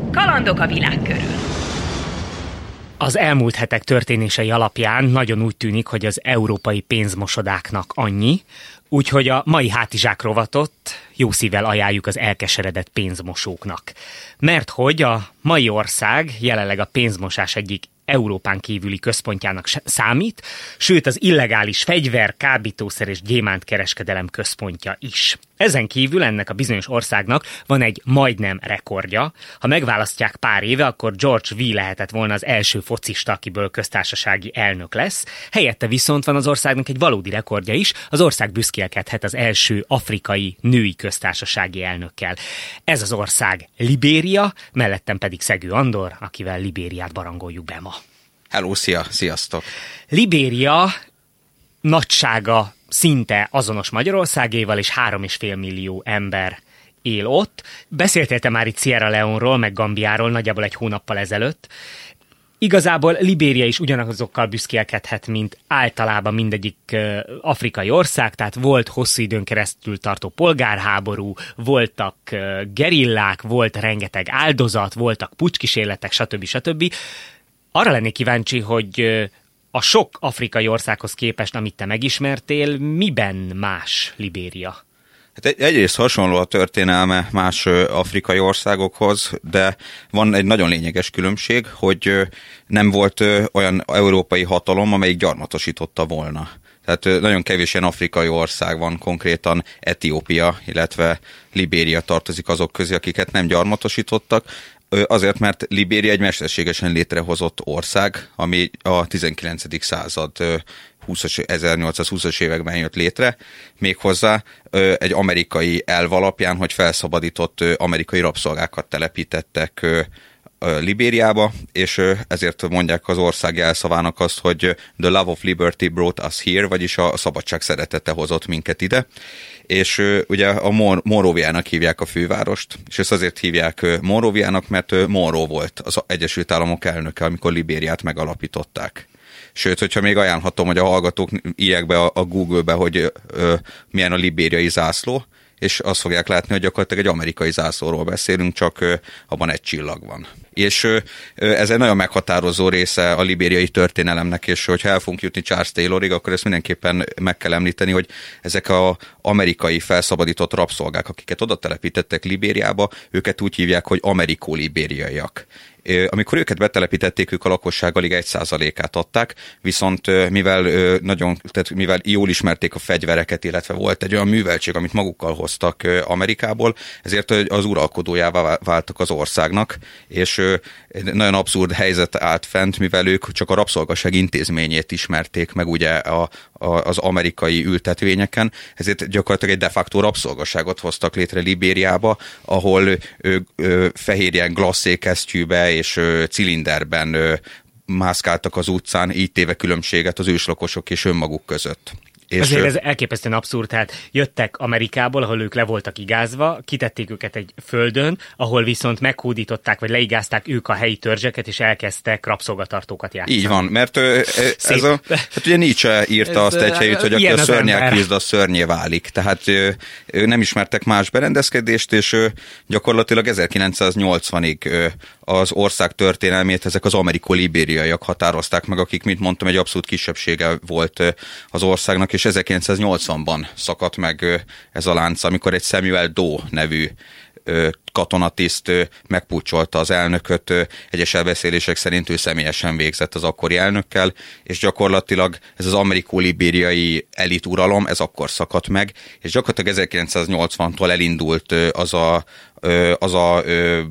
Kalandok a világ körül. Az elmúlt hetek történései alapján nagyon úgy tűnik, hogy az európai pénzmosodáknak annyi, úgyhogy a mai hátizsák rovatot jó szívvel ajánljuk az elkeseredett pénzmosóknak. Mert hogy a mai ország jelenleg a pénzmosás egyik Európán kívüli központjának számít, sőt az illegális fegyver, kábítószer és gyémántkereskedelem központja is. Ezen kívül ennek a bizonyos országnak van egy majdnem rekordja. Ha megválasztják pár éve, akkor George W. lehetett volna az első focista, akiből köztársasági elnök lesz. Helyette viszont van az országnak egy valódi rekordja is, az ország büszkélkedhet az első afrikai női köztársasági elnökkel. Ez az ország Libéria, mellettem pedig Szegő Andor, akivel Libériát barangoljuk be ma. Hello, sziasztok! Libéria nagysága szinte azonos Magyarországéval, és 3,5 millió ember él ott. Beszéltél te már itt Sierra Leone-ról, meg Gambiáról nagyjából egy hónappal ezelőtt. Igazából Libéria is ugyanazokkal büszkélkedhet, mint általában mindegyik afrikai ország, tehát volt hosszú időn keresztül tartó polgárháború, voltak gerillák, volt rengeteg áldozat, voltak pucskísérletek, stb. Arra lennék kíváncsi, hogy a sok afrikai országhoz képest, amit te megismertél, miben más Libéria? Hát egyrészt hasonló a történelme más afrikai országokhoz, de van egy nagyon lényeges különbség, hogy nem volt olyan európai hatalom, amelyik gyarmatosította volna. Tehát nagyon kevés ilyen afrikai ország van, konkrétan Etiópia, illetve Libéria tartozik azok közé, akiket nem gyarmatosítottak. Azért, mert Libéria egy mesterségesen létrehozott ország, ami a 19. század 1820-as években jött létre, méghozzá egy amerikai elv alapján, hogy felszabadított amerikai rabszolgákat telepítettek Libériába, és ezért mondják az ország jelszavának azt, hogy the love of liberty brought us here, vagyis a szabadság szeretete hozott minket ide. És ugye a Monroviának hívják a fővárost, és ezt azért hívják Monroviának, mert Monroe volt az Egyesült Államok elnöke, amikor Libériát megalapították. Sőt, hogyha még ajánlhatom, hogy a hallgatók írják be a Google-be, hogy milyen a libériai zászló, és azt fogják látni, hogy gyakorlatilag egy amerikai zászlóról beszélünk, csak abban egy csillag van. És ez egy nagyon meghatározó része a libériai történelemnek, és hogyha el fogunk jutni Charles Taylorig, akkor ezt mindenképpen meg kell említeni, hogy ezek az amerikai felszabadított rabszolgák, akiket oda telepítettek Libériába, őket úgy hívják, hogy amerikó-libériaiak. Amikor őket betelepítették, ők a lakosság alig 1%-át adták, viszont mivel jól ismerték a fegyvereket, illetve volt egy olyan műveltség, amit magukkal hoztak Amerikából, ezért az uralkodójává váltak az országnak, és egy nagyon abszurd helyzet állt fent, mivel ők csak a rabszolgaság intézményét ismerték meg ugye az amerikai ültetvényeken, ezért gyakorlatilag egy de facto rabszolgaságot hoztak létre Libériába, ahol fehérjen glasszékesztyűbe és cilinderben mászkáltak az utcán, így téve különbséget az őslakosok és önmaguk között. Azért ez elképesztően abszurd, tehát jöttek Amerikából, ahol ők le voltak igázva, kitették őket egy földön, ahol viszont meghódították, vagy leigázták ők a helyi törzseket, és elkezdtek rabszolgatartókat játszani. Így van, mert hát ugye Nietzsche írta azt egy helyütt, hogy aki a szörnyel küzd, a szörnyé válik. Tehát nem ismertek más berendezkedést, és gyakorlatilag 1980-ig az ország történelmét ezek az amerikó-libériaiak határozták meg, akik, mint mondtam, egy abszolút kisebbsége volt az országnak, és 1980-ban szakadt meg ez a lánc, amikor egy Samuel Doe nevű katonatiszt megpucsolta az elnököt, egyes elbeszélések szerint ő személyesen végzett az akkori elnökkel, és gyakorlatilag ez az amerikó-libériai elit uralom, ez akkor szakadt meg, és gyakorlatilag 1980-tól elindult az a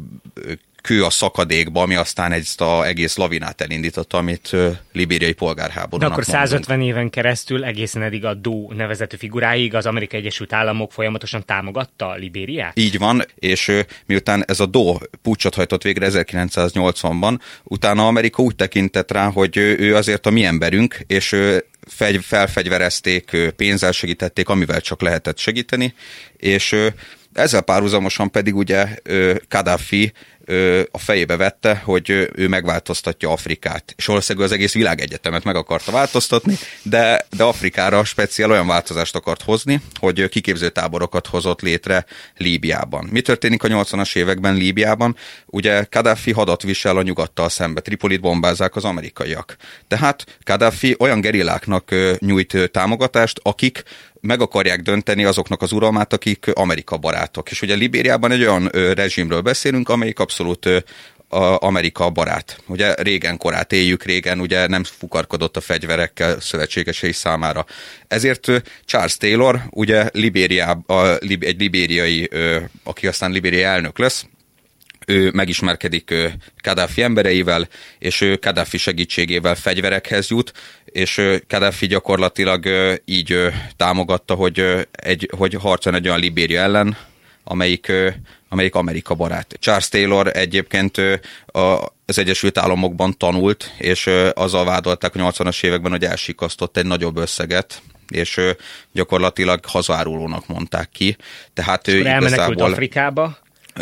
kő a szakadékba, ami aztán ezt az egész lavinát elindította, amit libériai polgárháborúnak mondunk. De akkor 150 éven keresztül egészen eddig a Doe nevezetű figuráig az Amerikai Egyesült Államok folyamatosan támogatta Libériát? Így van, és miután ez a Doe puccsot hajtott végre 1980-ban, utána Amerika úgy tekintett rá, hogy ő azért a mi emberünk, és felfegyverezték, pénzzel segítették, amivel csak lehetett segíteni, és Ezzel párhuzamosan pedig ugye Kadhafi a fejébe vette, hogy ő megváltoztatja Afrikát. És valószínűleg az egész világegyetemet meg akarta változtatni, de Afrikára speciál olyan változást akart hozni, hogy kiképzőtáborokat hozott létre Líbiában. Mi történik a 80-as években Líbiában? Ugye Kadhafi hadat visel a nyugattal szembe, Tripolit bombázzák az amerikaiak. Tehát Kadhafi olyan gerilláknak nyújt támogatást, akik meg akarják dönteni azoknak az uralmát, akik Amerika barátok. És ugye Libériában egy olyan rezsimről beszélünk, amelyik abszolút Amerika barát. Ugye régen korát éljük, régen ugye nem fukarkodott a fegyverekkel szövetségesei számára. Ezért Charles Taylor, ugye egy libériai, aki aztán libériai elnök lesz, ő megismerkedik Kadhafi embereivel, és ő Kadhafi segítségével fegyverekhez jut, és Kadhafi gyakorlatilag így támogatta, hogy harcoljon egy olyan Libéria ellen, amelyik Amerika barát. Charles Taylor egyébként az Egyesült Államokban tanult, és azzal vádolták a 80-as években, hogy elsikasztott egy nagyobb összeget, és gyakorlatilag hazárulónak mondták ki. Tehát ő elmenekült Afrikába.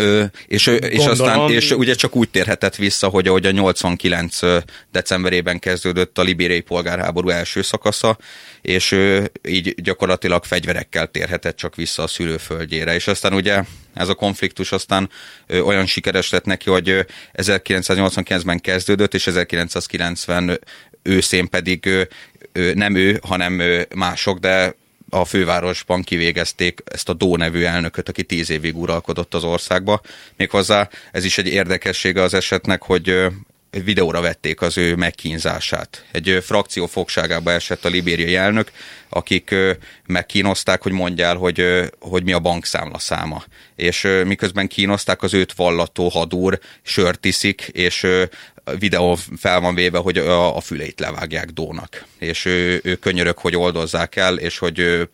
És ugye csak úgy térhetett vissza, hogy ahogy a 89 decemberében kezdődött a libériai polgárháború első szakasza, és így gyakorlatilag fegyverekkel térhetett csak vissza a szülőföldjére. És aztán ugye ez a konfliktus aztán olyan sikeres lett neki, hogy 1989-ben kezdődött, és 1990 őszén pedig nem ő, hanem mások, de a fővárosban kivégezték ezt a Dó nevű elnököt, aki 10 évig uralkodott az országba. Méghozzá ez is egy érdekessége az esetnek, hogy videóra vették az ő megkínzását. Egy frakció fogságába esett a libériai elnök, akik megkínozták, hogy mondjál, hogy mi a bankszámla száma. És miközben kínozták, az őt vallató hadúr sört iszik, és videó fel van véve, hogy a füleit levágják Dónak. És ő könyörög, hogy oldozzák el, és hogy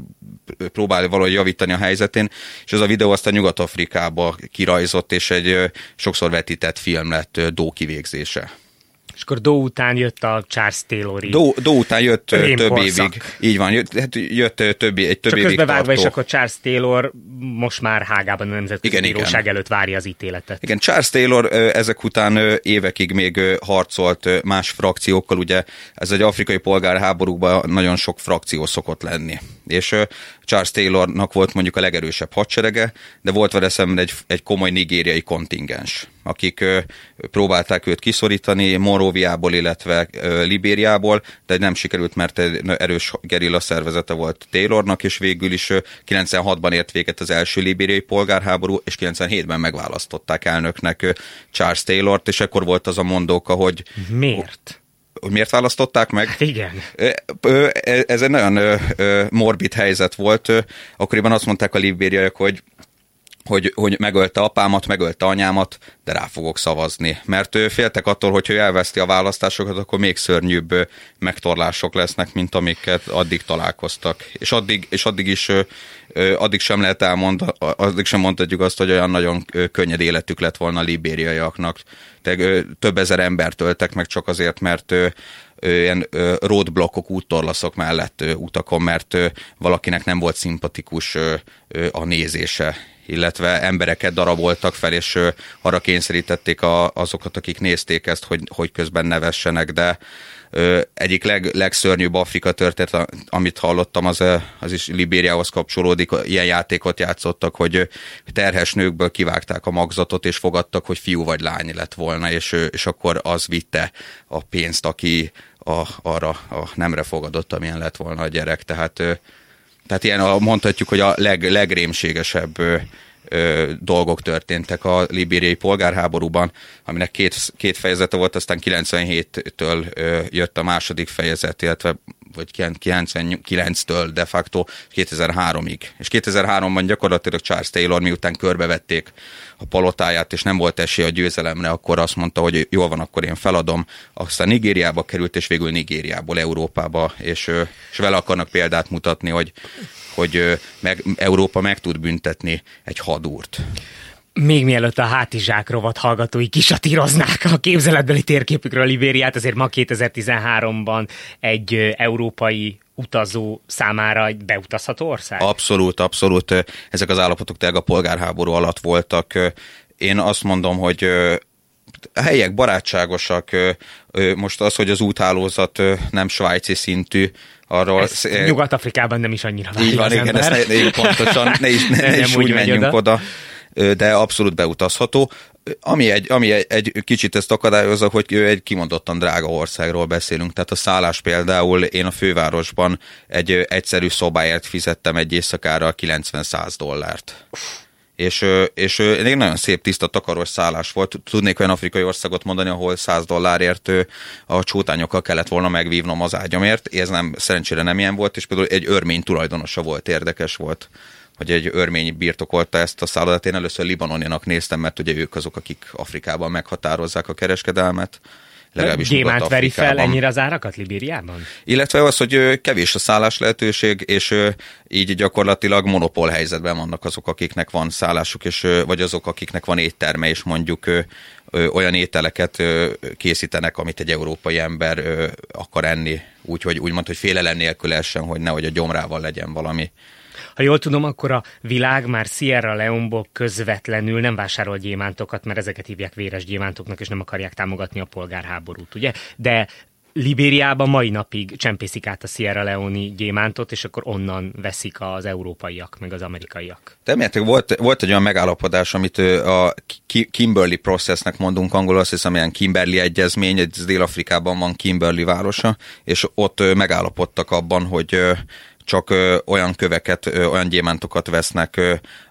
próbál valahogy javítani a helyzetén, és ez a videó aztán Nyugat-Afrikába kirajzott, és egy sokszor vetített film lett Dó kivégzése. És akkor Dó után jött a Charles Taylori. Dó után jött több évig. Így van, jött több évig közbevágva, és akkor Charles Taylor most már Hágában a Nemzetközi Bíróság előtt várja az ítéletet. Igen, Charles Taylor ezek után évekig még harcolt más frakciókkal, ugye ez egy afrikai polgárháborúban nagyon sok frakció szokott lenni. És Charles Taylornak volt mondjuk a legerősebb hadserege, de volt vele szemben egy komoly nigériai kontingens, akik próbálták őt kiszorítani Monroviából, illetve Libériából, de nem sikerült, mert egy erős gerilla szervezete volt Taylornak, és végül is 96-ban ért véget az első libériai polgárháború, és 97-ben megválasztották elnöknek Charles Taylort, és ekkor volt az a mondóka, hogy... Miért? Hogy miért választották meg? Igen. Ez egy nagyon morbid helyzet volt. Akkoriban azt mondták a libériaiak, hogy megölte apámat, megölte anyámat, de rá fogok szavazni. Mert féltek attól, hogy ő elveszti a választásokat, akkor még szörnyűbb megtorlások lesznek, mint amiket addig találkoztak. És addig sem lehet elmondani, addig sem mondhatjuk azt, hogy olyan nagyon könnyed életük lett volna a libériaiaknak. Több ezer embert öltek meg csak azért, mert ilyen roadblockok, úttorlaszok mellett utakon, mert valakinek nem volt szimpatikus a nézése, illetve embereket daraboltak fel, és arra kényszerítették azokat, akik nézték ezt, hogy közben nevessenek, de egyik legszörnyűbb Afrika történet, amit hallottam, az is Libériához kapcsolódik. Ilyen játékot játszottak, hogy terhes nőkből kivágták a magzatot, és fogadtak, hogy fiú vagy lány lett volna, és akkor az vitte a pénzt, aki arra a nemre fogadott, amilyen lett volna a gyerek. Tehát ilyen mondhatjuk, hogy a legrémségesebb dolgok történtek a libériai polgárháborúban, aminek két fejezete volt, aztán 97-től jött a második fejezet, illetve vagy 99-től de facto 2003-ig. És 2003-ban gyakorlatilag Charles Taylor, miután körbevették a palotáját, és nem volt esély a győzelemre, akkor azt mondta, hogy jól van, akkor én feladom. Aztán Nigériába került, és végül Nigériából Európába, és vele akarnak példát mutatni, hogy Európa meg tud büntetni egy hadúrt. Még mielőtt a hátizsák rovat hallgatói kisatíroznák a képzeletbeli térképükről Libériát, azért ma 2013-ban egy európai utazó számára egy beutazható ország? Abszolút. Ezek az állapotok tényleg a polgárháború alatt voltak. Én azt mondom, hogy a helyek barátságosak, most az, hogy az úthálózat nem svájci szintű, arról... Nyugat-Afrikában nem is annyira várja. Így van, igen, ezt pontosan, ne is úgy menjünk oda, de abszolút beutazható. Ami egy kicsit ezt akadályozza, hogy egy kimondottan drága országról beszélünk. Tehát a szállás például, én a fővárosban egy egyszerű szobáért fizettem egy éjszakára $90-100. És egy nagyon szép, tiszta, takaros szállás volt. Tudnék olyan afrikai országot mondani, ahol $100 a csótányokkal kellett volna megvívnom az ágyamért. Ez szerencsére nem ilyen volt, és például egy örmény tulajdonosa volt, érdekes volt, hogy egy örmény birtokolta ezt a szállodát. Én először libanonianak néztem, mert ugye ők azok, akik Afrikában meghatározzák a kereskedelmet. Gyémánt veri fel ennyire az árakat Libériában? Illetve az, hogy kevés a szállás lehetőség, és így gyakorlatilag monopól helyzetben vannak azok, akiknek van szállásuk, és vagy azok, akiknek van étterme, és mondjuk olyan ételeket készítenek, amit egy európai ember akar enni, úgymond, hogy félelem nélkül essen, hogy nehogy a gyomrával legyen valami. Ha jól tudom, akkor a világ már Sierra Leone-ból közvetlenül nem vásárol gyémántokat, mert ezeket hívják véres gyémántoknak, és nem akarják támogatni a polgárháborút, ugye? De Libériában mai napig csempészik át a Sierra Leone-i gyémántot, és akkor onnan veszik az európaiak, meg az amerikaiak. Természetesen volt egy olyan megállapodás, amit a Kimberley Processnek mondunk angolul, azt hiszem, ilyen Kimberley egyezmény, ez Dél-Afrikában van Kimberley városa, és ott megállapodtak abban, hogy csak olyan köveket, olyan gyémántokat vesznek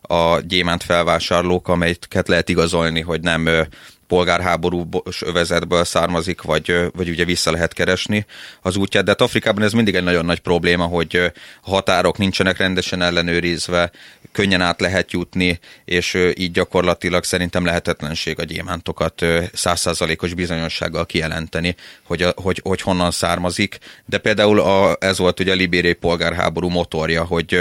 a gyémánt felvásárlók, amelyeket lehet igazolni, hogy nem polgárháborús övezetből származik, vagy ugye vissza lehet keresni az útját. De hát Afrikában ez mindig egy nagyon nagy probléma, hogy a határok nincsenek rendesen ellenőrizve, könnyen át lehet jutni, és így gyakorlatilag szerintem lehetetlenség a gyémántokat 100%-os bizonyossággal kijelenteni, hogy honnan származik. De például ez volt ugye a libériai polgárháború motorja, hogy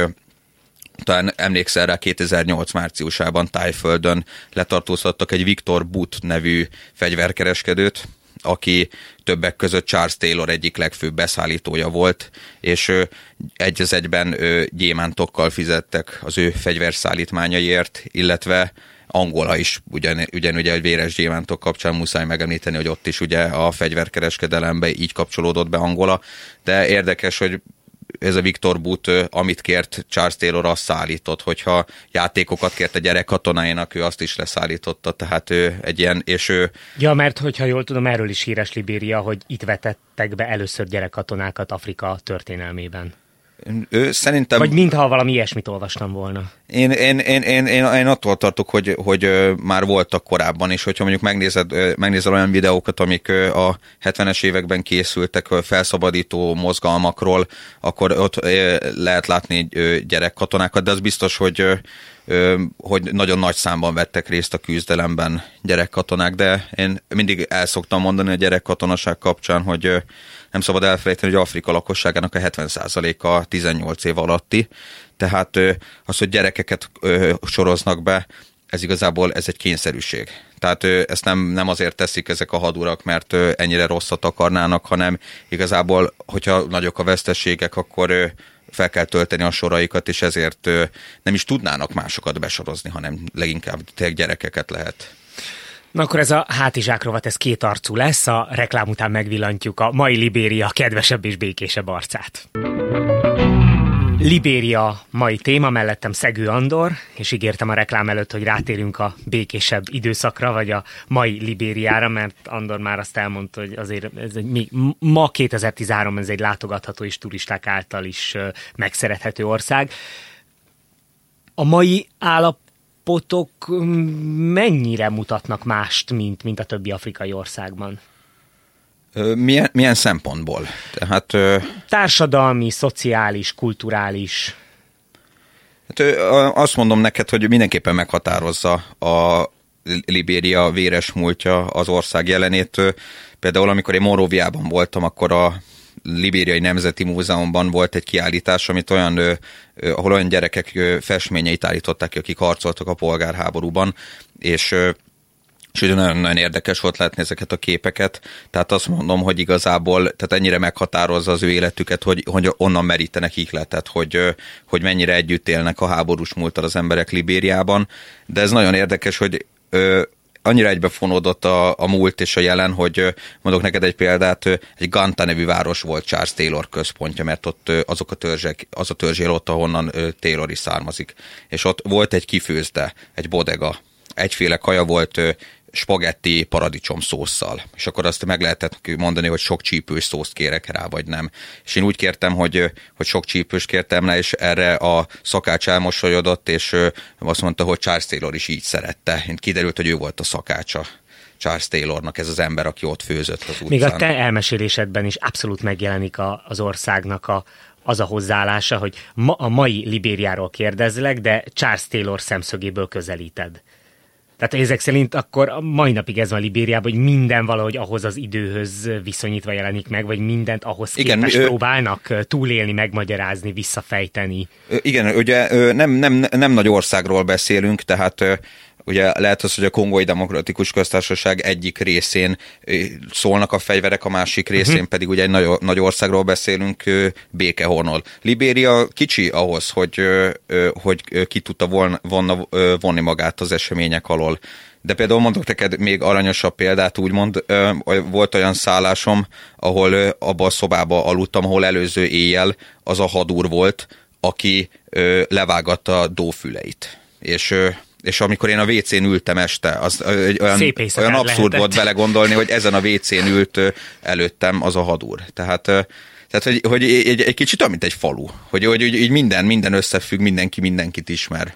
talán emlékszel rá, 2008 márciusában Tájföldön letartóztattak egy Victor Bout nevű fegyverkereskedőt, aki többek között Charles Taylor egyik legfőbb beszállítója volt, és egy az egyben gyémántokkal fizettek az ő fegyverszállítmányaiért, illetve Angola is ugyanúgy egy véres gyémántok kapcsán muszáj megemlíteni, hogy ott is ugye a fegyverkereskedelembe így kapcsolódott be Angola, de érdekes, hogy ez a Victor Bout, amit kért Charles Taylor, azt szállított, hogyha játékokat kért a gyerek katonáinak, ő azt is leszállította, tehát ő egy ilyen, és ő... Ja, mert hogyha jól tudom, erről is híres Libéria, hogy itt vetettek be először gyerekkatonákat Afrika történelmében. Szerintem... Vagy mintha valami ilyesmit olvastam volna. Én attól tartok, hogy már voltak korábban is, hogyha mondjuk megnézel olyan videókat, amik a 70-es években készültek felszabadító mozgalmakról, akkor ott lehet látni gyerekkatonákat, de az biztos, hogy nagyon nagy számban vettek részt a küzdelemben gyerekkatonák, de én mindig el szoktam mondani a gyerekkatonaság kapcsán, hogy nem szabad elfelejteni, hogy Afrika lakosságának a 70%-a 18 év alatti, tehát az, hogy gyerekeket soroznak be, ez igazából egy kényszerűség. Tehát ezt nem azért teszik ezek a hadurak, mert ennyire rosszat akarnának, hanem igazából, hogyha nagyok a veszteségek, akkor fel kell tölteni a soraikat, és ezért nem is tudnának másokat besorozni, hanem leginkább gyerekeket lehet. Na akkor ez a hátizsák rovat, ez kétarcú lesz, a reklám után megvillantjuk a mai Libéria kedvesebb és békésebb arcát. Libéria mai téma, mellettem Szegő Andor, és ígértem a reklám előtt, hogy rátérünk a békésebb időszakra, vagy a mai Libériára, mert Andor már azt elmondta, hogy azért ma 2013 ez egy látogatható és turisták által is megszerethető ország. A mai állapotok mennyire mutatnak mást, mint a többi afrikai országban? Milyen szempontból? Tehát, társadalmi, szociális, kulturális. Hát, azt mondom neked, hogy mindenképpen meghatározza a Libéria véres múltja az ország jelenét. Például amikor én Monroviában voltam, akkor a Libériai Nemzeti Múzeumban volt egy kiállítás, amit ahol olyan gyerekek festményeit állították ki, akik harcoltak a polgárháborúban, és És ugye nagyon érdekes volt látni ezeket a képeket, tehát azt mondom, hogy igazából tehát ennyire meghatározza az ő életüket, hogy onnan merítenek ihletet, hogy mennyire együtt élnek a háborús múlttal az emberek Libériában, de ez nagyon érdekes, hogy annyira egybefonódott a múlt és a jelen, hogy mondok neked egy példát, egy Ganta nevű város volt Charles Taylor központja, mert ott az a törzs él ott, ahonnan Taylor is származik. És ott volt egy kifőzde, egy bodega, egyféle kaja volt spagetti paradicsom szósszal. És akkor azt meg lehetett mondani, hogy sok csípős szószt kérek rá, vagy nem. És én úgy kértem, hogy sok csípős kértem rá, és erre a szakács elmosolyodott, és azt mondta, hogy Charles Taylor is így szerette. Én kiderült, hogy ő volt a szakácsa Charles Taylornak, ez az ember, aki ott főzött az utcán. Még a te elmesélésedben is abszolút megjelenik az országnak az a hozzáállása, hogy a mai Libériáról kérdezlek, de Charles Taylor szemszögéből közelíted. Tehát ezek szerint akkor a mai napig ez van Libériában, hogy minden valahogy ahhoz az időhöz viszonyítva jelenik meg, vagy mindent ahhoz képest próbálnak túlélni, megmagyarázni, visszafejteni. Igen, ugye nem nagy országról beszélünk, tehát ugye lehet az, hogy a Kongói Demokratikus Köztársaság egyik részén szólnak a fegyverek, a másik részén pedig ugye egy nagy országról beszélünk, Békehornól. Libéria kicsi ahhoz, hogy ki tudta vonni magát az események alól. De például mondok neked még aranyosabb példát, úgymond, volt olyan szállásom, ahol abban a szobában aludtam, ahol előző éjjel az a hadúr volt, aki levágatta dófüleit. És amikor én a WC-n ültem este, az olyan abszurd volt belegondolni, hogy ezen a WC-n ült előttem az a hadúr. Tehát hogy egy kicsit olyan, mint egy falu. Hogy így minden összefügg, mindenki mindenkit ismer.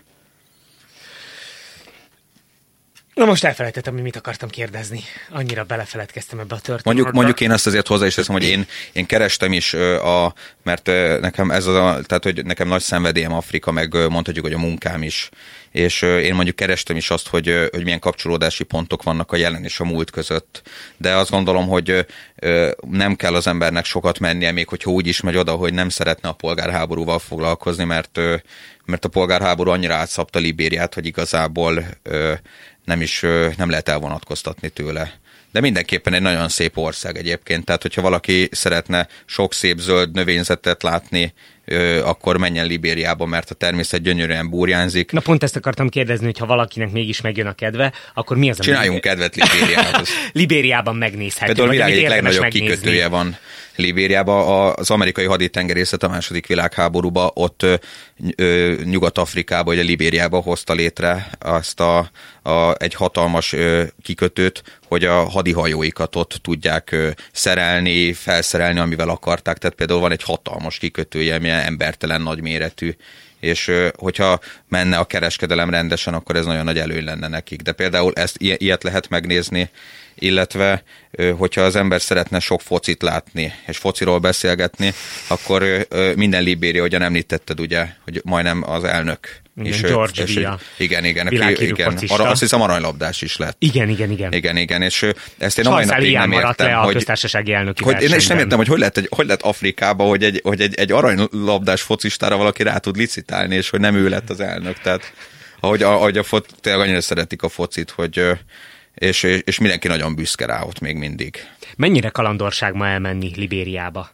Na most elfelejtettem, hogy mit akartam kérdezni. Annyira belefeledkeztem ebbe a történetbe. Mondjuk én azt azért hozzá is teszem, hogy én kerestem is, mert nekem tehát hogy nekem nagy szenvedélyem Afrika, meg mondhatjuk, hogy a munkám is. És én mondjuk kerestem is azt, hogy milyen kapcsolódási pontok vannak a jelen és a múlt között. De azt gondolom, hogy nem kell az embernek sokat mennie, még hogyha úgy is megy oda, hogy nem szeretne a polgárháborúval foglalkozni, mert a polgárháború annyira átszapta Libériát, hogy igazából nem lehet elvonatkoztatni tőle. De mindenképpen egy nagyon szép ország egyébként, tehát hogyha valaki szeretne sok szép zöld növényzetet látni, akkor menjen Libériába, mert a természet gyönyörűen burjánzik. Na pont ezt akartam kérdezni, hogy ha valakinek mégis megjön a kedve, akkor mi az, ami... Csináljunk kedvet Libériához. Libériában megnézhető. Például a világ egyik legnagyobb kikötője van Libériában. Az amerikai haditengerészet a második világháborúban ott Nyugat-Afrikában, vagy a Libériában hozta létre azt egy hatalmas kikötőt, hogy a hadihajóikat ott tudják szerelni, felszerelni, amivel akarták. Tehát például van egy hatalmas kikötője, milyen embertelen nagyméretű, és hogyha menne a kereskedelem rendesen, akkor ez nagyon nagy előny lenne nekik. De például ilyet lehet megnézni, illetve hogyha az ember szeretne sok focit látni, és fociról beszélgetni, akkor minden Libéria, ahogyan említetted, ugye, hogy majdnem az elnök. George Weah. Igen. Azt hiszem aranylabdás is lett. Igen. És ezt én a mai napig nem értem, a köztársasági elnöki én is nem értem, hogy lett Afrikában, hogy egy aranylabdás focistára valaki rá tud licitálni, és hogy nem ő lett az elnök. Tehát ahogy tényleg annyira szeretik a focit, hogy és mindenki nagyon büszke rá ott még mindig. Mennyire kalandorság ma elmenni Libériába?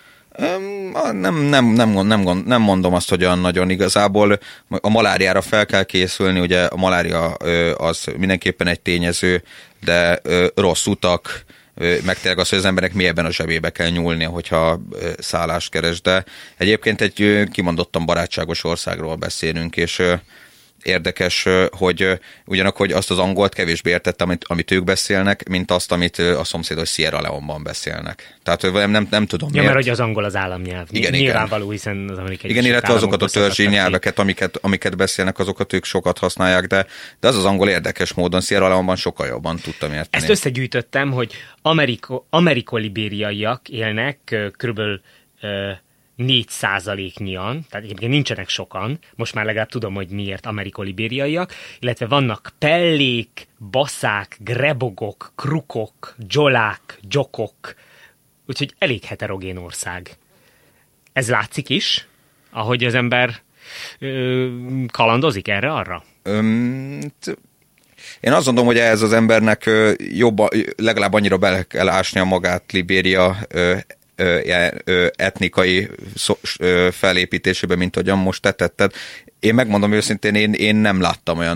Nem mondom azt, hogy olyan nagyon igazából. A maláriára fel kell készülni, ugye a malária az mindenképpen egy tényező, de rossz utak, meg tényleg az, hogy az emberek mélyebben a zsebébe kell nyúlnia, hogyha szállást keres. De egyébként egy kimondottan barátságos országról beszélünk, és érdekes, hogy ugyanakkor azt az angolt kevésbé értettem, amit ők beszélnek, mint azt, amit a szomszédos Sierra Leone-ban beszélnek. Tehát nem tudom miért. Mert hogy az angol az államnyelv. Igen, nyilvánvaló, hiszen az amerikai... Igen, illetve azokat a törzsi nyelveket, amiket beszélnek, azokat ők sokat használják, de az az angol érdekes módon Sierra Leone-ban sokkal jobban tudtam érteni. Ezt összegyűjtöttem, hogy ameriko-libériaiak élnek körülbelül 4%-nyian, tehát egyébként nincsenek sokan, most már legalább tudom, hogy miért ameriko-libériaiak, illetve vannak pellék, baszák, grebogok, krukok, dzsolák, dzsokok, úgyhogy elég heterogén ország. Ez látszik is, ahogy az ember kalandozik erre-arra? Én azt gondolom, hogy ehhez az embernek legalább annyira bele kell ásnia magát Libéria etnikai felépítésében, mint ahogyan most te tetted. Én megmondom őszintén, én nem láttam olyan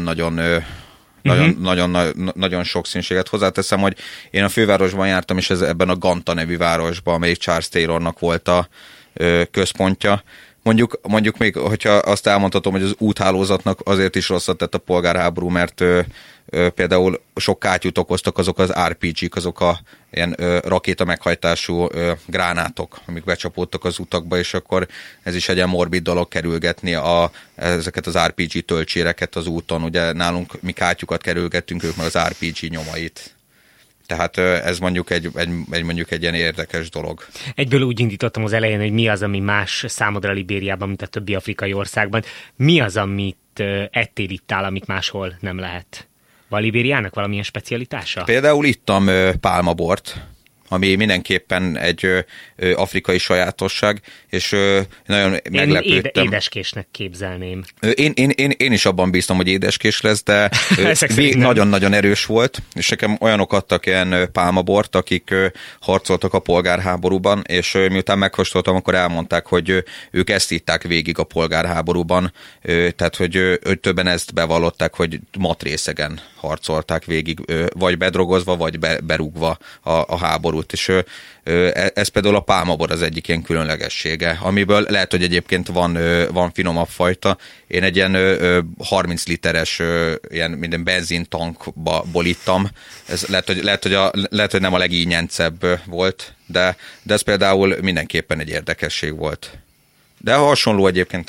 nagyon sok színséget. Hozzáteszem, hogy én a fővárosban jártam, és ebben a Ganta nevű városban, amelyik Charles Taylornak volt a központja. Mondjuk még, hogyha azt elmondhatom, hogy az úthálózatnak azért is rosszat tett a polgárháború, mert például sok kátyút okoztak azok az RPG-k, azok a ilyen rakéta meghajtású gránátok, amik becsapódtak az utakba, és akkor ez is egy ilyen morbid dolog kerülgetni ezeket az RPG töltséreket az úton. Ugye nálunk mi kátyukat kerülgettünk, ők meg az RPG nyomait. Tehát ez mondjuk egy ilyen érdekes dolog. Egyből úgy indítottam az elején, hogy mi az, ami más számodra Libériában, mint a többi afrikai országban. Mi az, amit ettél, ittál, amit máshol nem lehet? Van Libériának valamilyen specialitása? Például ittam pálmabort, ami mindenképpen egy afrikai sajátosság, és nagyon meglepődtem. Én édeskésnek képzelném. Én is abban bíztam, hogy édeskés lesz, de nagyon-nagyon erős volt, és nekem olyanok adtak ilyen pálmabort, akik harcoltak a polgárháborúban, és miután megkóstoltam, akkor elmondták, hogy ők ezt itták végig a polgárháborúban, tehát hogy többen ezt bevallották, hogy matrészegen harcolták végig, vagy bedrogozva, vagy berúgva a háborút, és ez például a pálmabor az egyik ilyen különlegessége, amiből lehet, hogy egyébként van finomabb fajta. Én egy ilyen 30 literes ilyen minden benzintankból ittam. Ez lehet, hogy nem a legígyencebb volt, de ez például mindenképpen egy érdekesség volt. De hasonló egyébként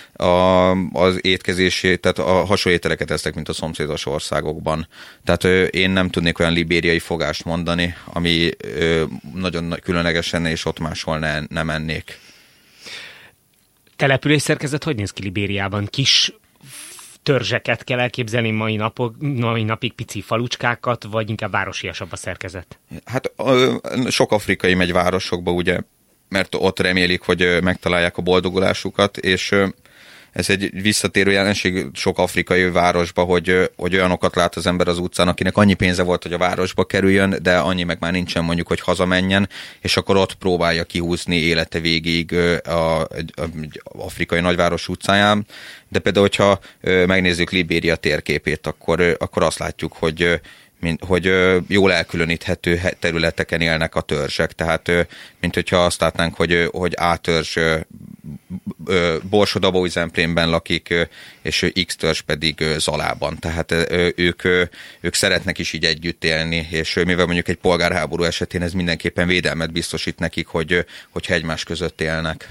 az étkezésé, tehát a hasonló ételeket esznek, mint a szomszédos országokban. Tehát én nem tudnék olyan libériai fogást mondani, ami nagyon különlegesen, és ott máshol nem ennék. Településszerkezet hogy néz ki Libériában? Kis törzseket kell elképzelni mai napig, pici falucskákat, vagy inkább városiasabb a szerkezet? Hát sok afrikai megy városokba, ugye, mert ott remélik, hogy megtalálják a boldogulásukat, és ez egy visszatérő jelenség sok afrikai városba, hogy olyanokat lát az ember az utcán, akinek annyi pénze volt, hogy a városba kerüljön, de annyi meg már nincsen mondjuk, hogy hazamenjen, és akkor ott próbálja kihúzni élete végig egy afrikai nagyváros utcáján. De például, hogyha megnézzük Libéria térképét, akkor azt látjuk, hogy jól elkülöníthető területeken élnek a törzsek. Tehát, mint hogyha azt látnánk, hogy A törzs Borsod-Abaúj-Zemplénben lakik, és X törzs pedig Zalában. Tehát ők szeretnek is így együtt élni, és mivel mondjuk egy polgárháború esetén ez mindenképpen védelmet biztosít nekik, hogyha egymás között élnek.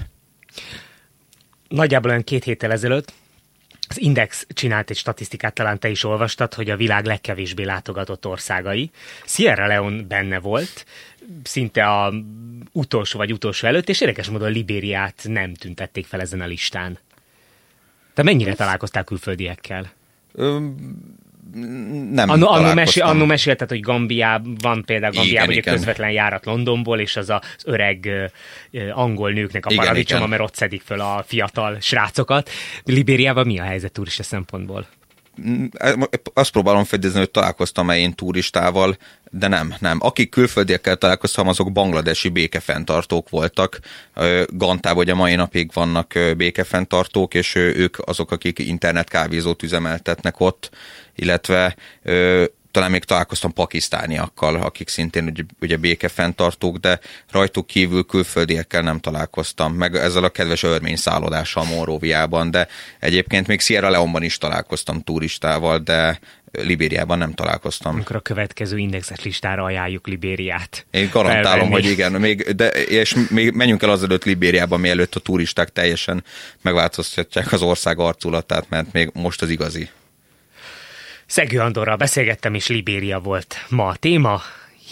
Nagyjából olyan 2 héttel ezelőtt az Index csinált egy statisztikát, talán te is olvastad, hogy a világ legkevésbé látogatott országai. Sierra Leone benne volt, szinte a utolsó előtt, és érdekes módon Libériát nem tüntették fel ezen a listán. Te mennyire találkoztál külföldiekkel? Nem találkoztam. Annó mesélted, hogy Gambiában egy közvetlen járat Londonból, és az öreg angol nőknek a paradicsoma, mert ott szedik föl a fiatal srácokat. Libériában mi a helyzet turista szempontból? Azt próbálom fedézni, hogy találkoztam-e én turistával, de nem. Akik külföldiekkel találkoztam, azok bangladesi békefenntartók voltak. Gantában ugye mai napig vannak békefenntartók, és ők azok, akik internetkávézót üzemeltetnek ott, illetve talán még találkoztam pakisztániakkal, akik szintén ugye békefenntartók, de rajtuk kívül külföldiekkel nem találkoztam, meg ezzel a kedves örmény szállodással Monróviában, de egyébként még Sierra Leone-ban is találkoztam turistával, de Libériában nem találkoztam. Amikor a következő indexes listára ajánljuk Libériát. Én garantálom, hogy igen, és még menjünk el azelőtt Libériában, mielőtt a turisták teljesen megváltoztatják az ország arculatát, mert még most az igazi. Szegő Andorral beszélgettem, és Libéria volt ma a téma.